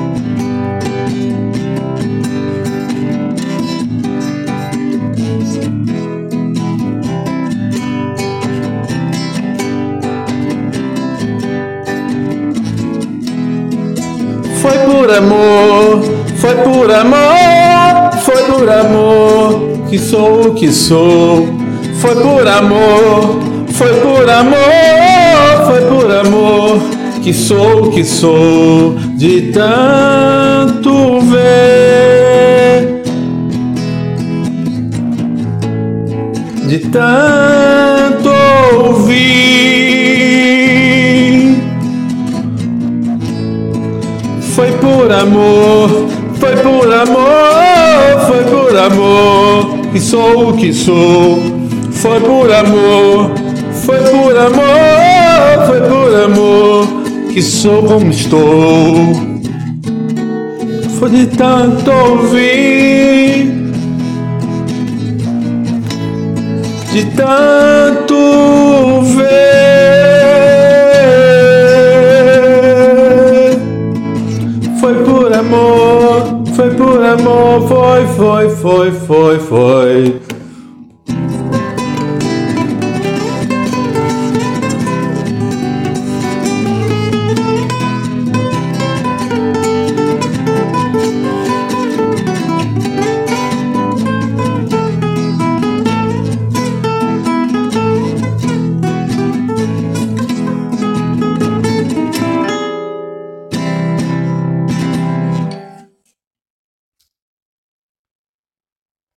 Foi por amor, foi por amor, foi por amor que sou o que sou. Foi por amor, foi por amor, foi por amor que sou o que sou. De tanto ver, de tanto ouvir. Foi por amor, foi por amor, foi por amor que sou o que sou. Foi por amor, foi por amor, foi por amor que sou como estou. Foi de tanto ouvir, de tanto ver. Foi por amor, foi, foi.